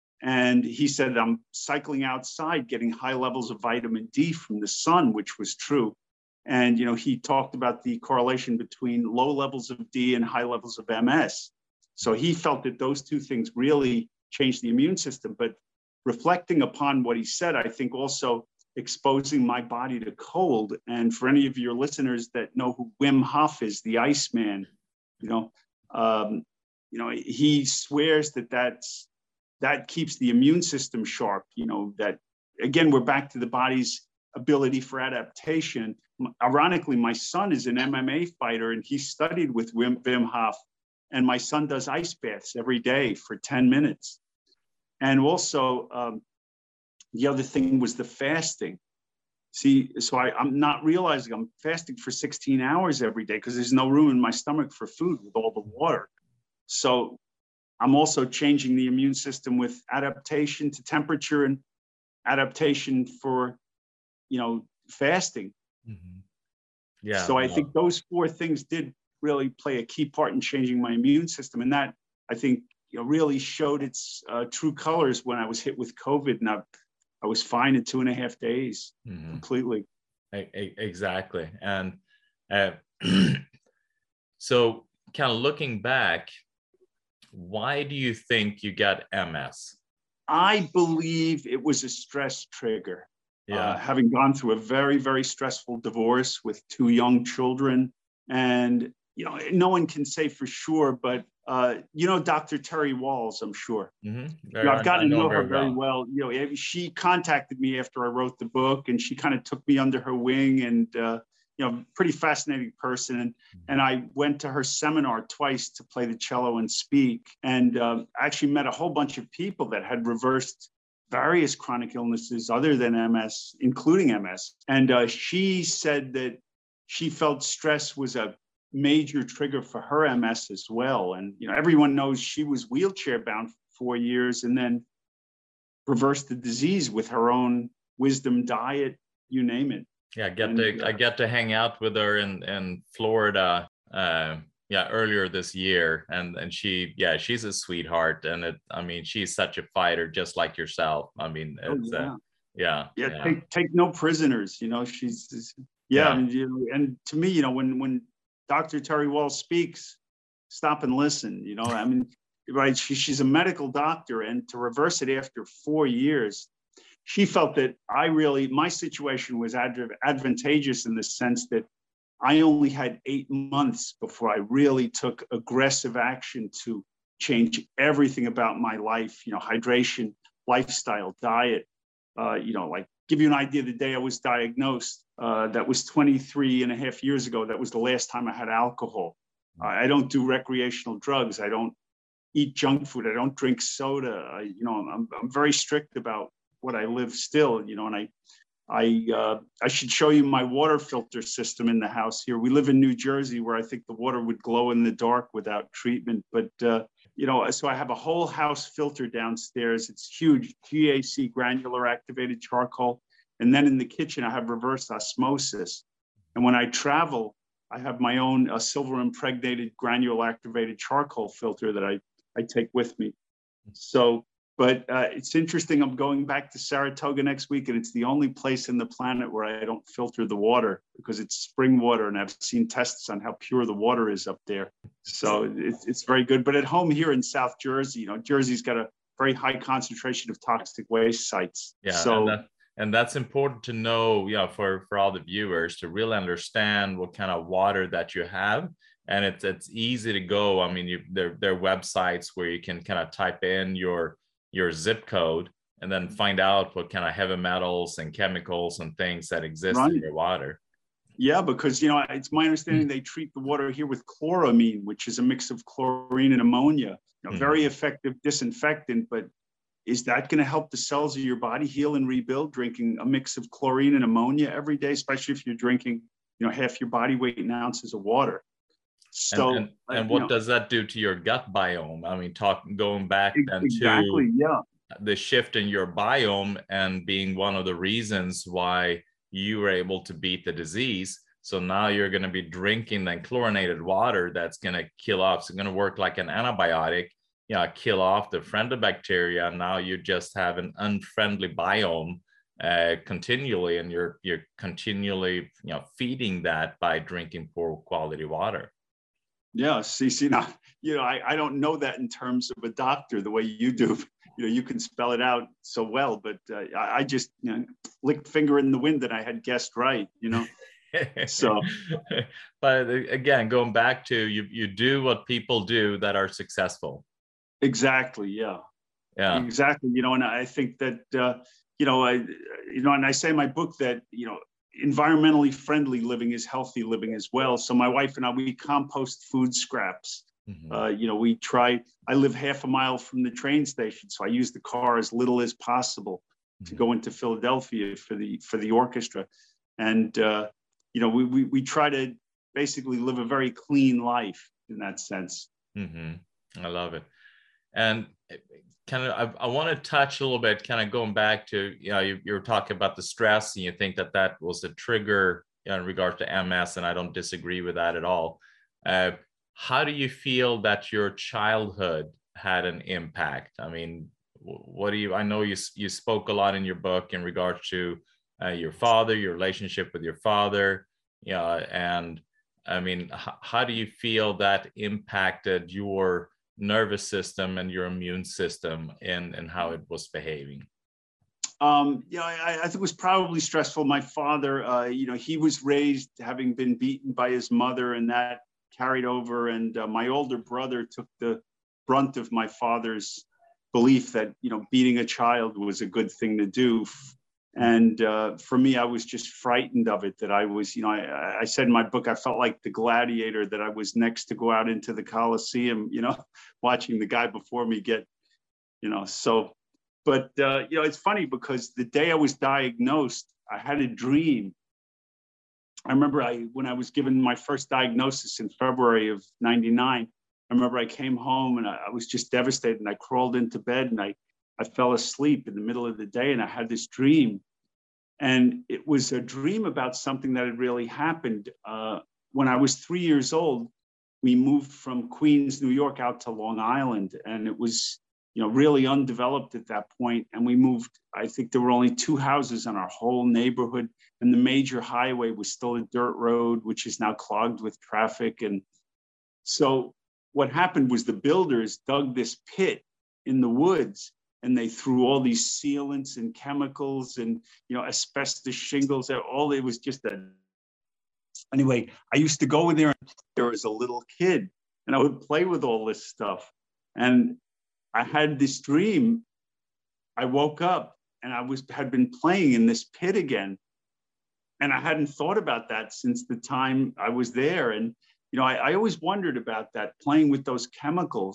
And he said I'm cycling outside, getting high levels of vitamin D from the sun, which was true. And, you know, he talked about the correlation between low levels of D and high levels of M S. So he felt that those two things really changed the immune system. But reflecting upon what he said, I think also exposing my body to cold. And for any of your listeners that know who Wim Hof is, the Iceman, you know, um, you know, he swears that that's, that keeps the immune system sharp. You know, that again, we're back to the body's ability for adaptation. Ironically, my son is an M M A fighter, and he studied with Wim, Wim Hof, and my son does ice baths every day for ten minutes. And also, um, the other thing was the fasting. See, so I, I'm not realizing I'm fasting for sixteen hours every day because there's no room in my stomach for food with all the water. So I'm also changing the immune system with adaptation to temperature and adaptation for, you know, fasting. Mm-hmm. Yeah. So I yeah. think those four things did really play a key part in changing my immune system. And that, I think, you know, really showed its uh, true colors when I was hit with COVID. And I, I was fine in two and a half days, mm-hmm. completely. Exactly. And uh, so kind of looking back, why do you think you got M S? I believe it was a stress trigger. Yeah. Uh, having gone through a very, very stressful divorce with two young children. And, you know, no one can say for sure, but, uh, you know, Doctor Terry Walls, I'm sure. Mm-hmm. Very, you know, I've gotten to know, know her very well. well. You know, she contacted me after I wrote the book, and she kind of took me under her wing, and, uh, you know, pretty fascinating person. And, and I went to her seminar twice to play the cello and speak, and um, actually met a whole bunch of people that had reversed various chronic illnesses other than M S, including M S. And uh, she said that she felt stress was a major trigger for her M S as well. And, you know, everyone knows she was wheelchair bound for four years and then reversed the disease with her own wisdom diet, you name it. Yeah, I get and, to, uh, I get to hang out with her in, in Florida, uh, yeah, earlier this year. And, and she, yeah, she's a sweetheart. And it, I mean, she's such a fighter, just like yourself. I mean, it's, oh, yeah. Uh, yeah. Yeah. yeah. Take, take no prisoners, you know, she's, yeah. yeah. I mean, you know, and to me, you know, when, when Doctor Terry Walls speaks, stop and listen, you know, I mean, right. She, she's a medical doctor, and to reverse it after four years, she felt that I really, my situation was adv- advantageous in the sense that I only had eight months before I really took aggressive action to change everything about my life, you know, hydration, lifestyle, diet, uh, you know, like give you an idea, the day I was diagnosed, uh, that was twenty-three and a half years ago. That was the last time I had alcohol. Uh, I don't do recreational drugs. I don't eat junk food. I don't drink soda. I, you know, I'm, I'm very strict about what I live still, you know, and I, I, uh, I should show you my water filter system in the house here. We live in New Jersey, where I think the water would glow in the dark without treatment. But, uh, you know, so I have a whole house filter downstairs. It's huge, G A C, granular activated charcoal. And then in the kitchen, I have reverse osmosis. And when I travel, I have my own uh, silver impregnated granular activated charcoal filter that I, I take with me. So, but uh, it's interesting. I'm going back to Saratoga next week, and it's the only place in the planet where I don't filter the water, because it's spring water, and I've seen tests on how pure the water is up there. So it's, it's very good. But at home here in South Jersey, you know, Jersey's got a very high concentration of toxic waste sites. Yeah, so and, that, and that's important to know, you know, for, for all the viewers to really understand what kind of water that you have. And it's, it's easy to go. I mean, you, there, there are websites where you can kind of type in your your zip code and then find out what kind of heavy metals and chemicals and things that exist right. in your water. Yeah, because, you know, it's my understanding mm. they treat the water here with chloramine, which is a mix of chlorine and ammonia. You know, mm. very effective disinfectant, but is that going to help the cells of your body heal and rebuild, drinking a mix of chlorine and ammonia every day, especially if you're drinking, you know, half your body weight in ounces of water? So, and, and, and what you know, does that do to your gut biome? I mean, talk going back then exactly, to yeah. the shift in your biome and being one of the reasons why you were able to beat the disease. So now you're going to be drinking then chlorinated water that's going to kill off. It's going to work like an antibiotic, you know, kill off the friendly bacteria. Now you just have an unfriendly biome uh, continually, and you're you're continually, you know, feeding that by drinking poor quality water. Yeah, see, see now, you know, I, I don't know that in terms of a doctor the way you do. You know, you can spell it out so well, but uh, I, I just, you know, licked finger in the wind that I had guessed right, you know. So, but again, going back to you, you do what people do that are successful. Exactly. Yeah. Yeah. Exactly. You know, and I think that, uh, you know, I, you know, and I say in my book that, you know, environmentally friendly living is healthy living as well. So my wife and I, we compost food scraps. Mm-hmm. Uh, you know, we try, I live half a mile from the train station, so I use the car as little as possible mm-hmm. to go into Philadelphia for the, for the orchestra. And, uh, you know, we, we, we try to basically live a very clean life in that sense. Mm-hmm. I love it. And kind of, I, I want to touch a little bit, kind of going back to, you know, you, you were talking about the stress, and you think that that was the trigger, you know, in regard to M S, and I don't disagree with that at all. Uh, how do you feel that your childhood had an impact? I mean, what do you, I know you, you spoke a lot in your book in regards to uh, your father, your relationship with your father, you know, and I mean, h- how do you feel that impacted your nervous system and your immune system and, and how it was behaving? Um, you know, I, I think it was probably stressful. My father, uh, you know, he was raised having been beaten by his mother, and that carried over. And uh, my older brother took the brunt of my father's belief that, you know, beating a child was a good thing to do. And uh, for me, I was just frightened of it, that I was, you know, I, I said in my book, I felt like the gladiator, that I was next to go out into the Coliseum, you know, watching the guy before me get, you know, so, but, uh, you know, it's funny because the day I was diagnosed, I had a dream. I remember I, when I was given my first diagnosis in February of ninety-nine, I remember I came home and I, I was just devastated, and I crawled into bed and I, I fell asleep in the middle of the day, and I had this dream. And it was a dream about something that had really happened. Uh, when I was three years old, we moved from Queens, New York, out to Long Island. And it was, you know, really undeveloped at that point. And we moved, I think there were only two houses on our whole neighborhood. And the major highway was still a dirt road, which is now clogged with traffic. And so what happened was the builders dug this pit in the woods, and they threw all these sealants and chemicals and, you know, asbestos shingles. All it was just a. Anyway, I used to go in there there as a little kid, and I would play with all this stuff. And I had this dream. I woke up and I was had been playing in this pit again, and I hadn't thought about that since the time I was there. And you know, I, I always wondered about that, playing with those chemicals.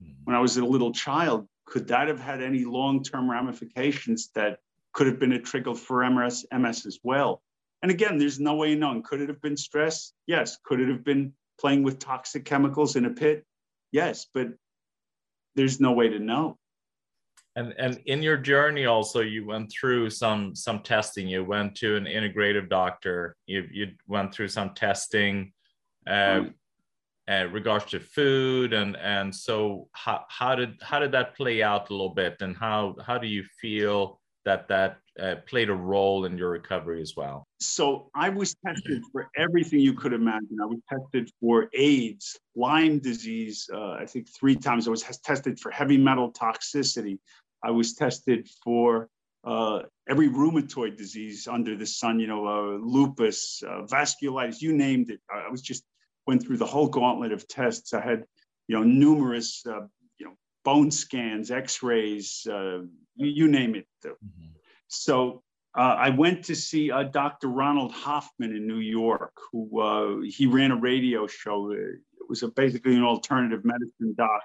when I was a little child, could that have had any long-term ramifications that could have been a trigger for M S, M S as well? And again, there's no way of knowing. Could it have been stress? Yes. Could it have been playing with toxic chemicals in a pit? Yes, but there's no way to know. And and in your journey also, you went through some some testing. You went to an integrative doctor. You you went through some testing uh, Right. uh, regards to food, and and so how how did how did that play out a little bit, and how how do you feel that that uh, played a role in your recovery as well? So I was tested for everything you could imagine. I was tested for AIDS, Lyme disease, uh, I think three times. I was tested for heavy metal toxicity. I was tested for uh, every rheumatoid disease under the sun, you know, uh, lupus, uh, vasculitis, you named it. I was just went through the whole gauntlet of tests. I had, you know, numerous, uh, you know, bone scans, x-rays, uh, you, you name it. Mm-hmm. So uh, I went to see uh, Doctor Ronald Hoffman in New York, who uh, he ran a radio show. It was a, basically an alternative medicine doc.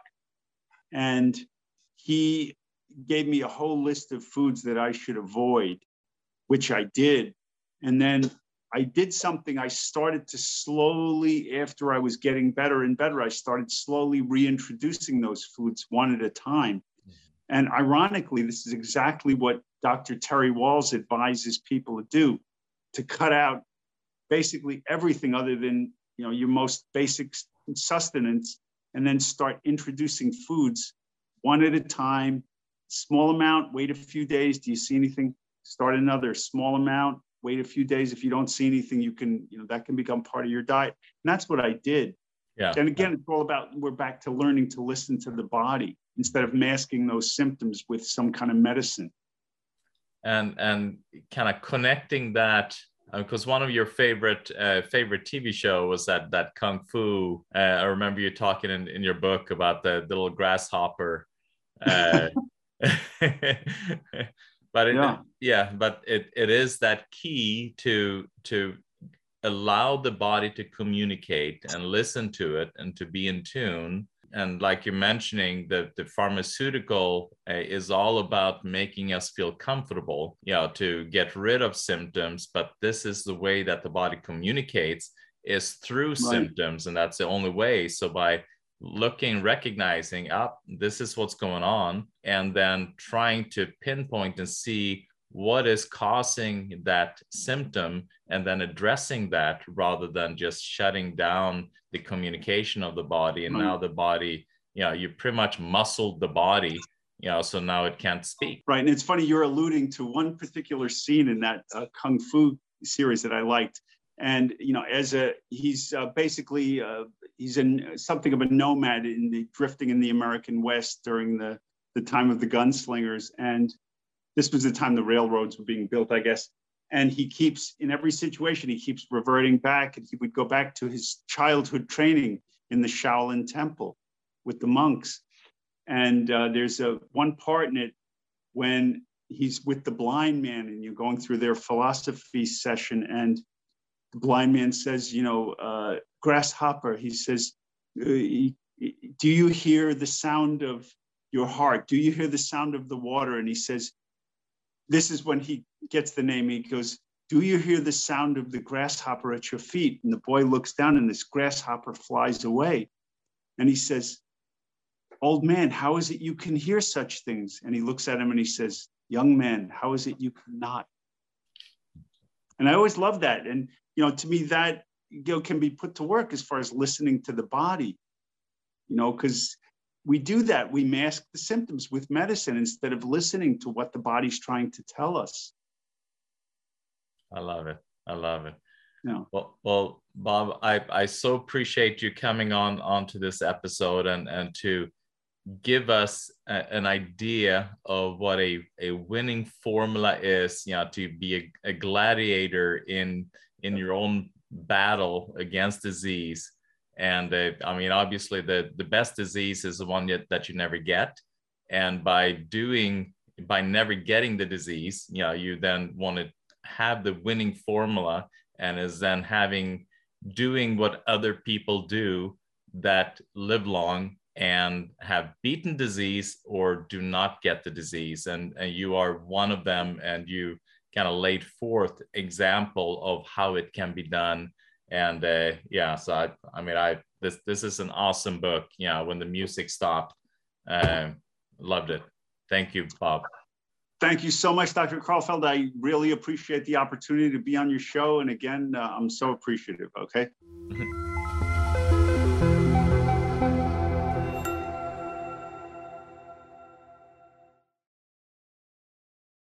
And he gave me a whole list of foods that I should avoid, which I did. And then I did something. I started to slowly, after I was getting better and better, I started slowly reintroducing those foods one at a time. And ironically, this is exactly what Doctor Terry Wahls advises people to do, to cut out basically everything other than, you know, your most basic sustenance, and then start introducing foods one at a time, small amount, wait a few days. Do you see anything? Start another small amount, wait a few days. If you don't see anything, you can, you know, that can become part of your diet. And that's what I did. Yeah. And again, it's all about, we're back to learning to listen to the body instead of masking those symptoms with some kind of medicine. And and kind of connecting that, because uh, one of your favorite uh, favorite T V show was that that Kung Fu. Uh, I remember you talking in, in your book about the, the little grasshopper. Uh, but it, yeah. yeah, but it, it is that key to to allow the body to communicate and listen to it and to be in tune. And like you're mentioning, the, the pharmaceutical uh, is all about making us feel comfortable, you know, to get rid of symptoms. But this is the way that the body communicates, is through right. symptoms. And that's the only way. So by looking, recognizing, up, oh, this is what's going on, and then trying to pinpoint and see what is causing that symptom, and then addressing that rather than just shutting down the communication of the body. And right. now the body, you know, you pretty much muscled the body, you know, so now it can't speak. Right. And it's funny, you're alluding to one particular scene in that uh, Kung Fu series that I liked. And, you know, as a, he's uh, basically, uh, he's in something of a nomad in the drifting in the American West during the, the time of the gunslingers. And this was the time the railroads were being built, I guess. And he keeps, in every situation, he keeps reverting back, and he would go back to his childhood training in the Shaolin Temple with the monks. And uh, there's a one part in it when he's with the blind man and you're going through their philosophy session, and the blind man says, you know, uh, grasshopper, he says, do you hear the sound of your heart? Do you hear the sound of the water? And he says, this is when he gets the name. He goes, do you hear the sound of the grasshopper at your feet? And the boy looks down and this grasshopper flies away. And he says, old man, how is it you can hear such things? And he looks at him and he says, young man, how is it you cannot? And I always love that. And, you know, to me, that, you know, can be put to work as far as listening to the body, you know, because we do that. We mask the symptoms with medicine instead of listening to what the body's trying to tell us. I love it. I love it. Yeah. Well, well, Bob, I, I so appreciate you coming on onto this episode and, and to give us a, an idea of what a, a winning formula is, you know, to be a, a gladiator in, in your own battle against disease. And uh, I mean, obviously, the, the best disease is the one that, that you never get. And by doing, by never getting the disease, you know, you then want to have the winning formula, and is then having, doing what other people do that live long and have beaten disease or do not get the disease. And, and you are one of them, and you kind of laid forth example of how it can be done. And uh, yeah, so I, I mean, I this this is an awesome book. Yeah, when the music stopped, uh, loved it. Thank you, Bob. Thank you so much, Doctor Karlfeldt. I really appreciate the opportunity to be on your show. And again, uh, I'm so appreciative. Okay.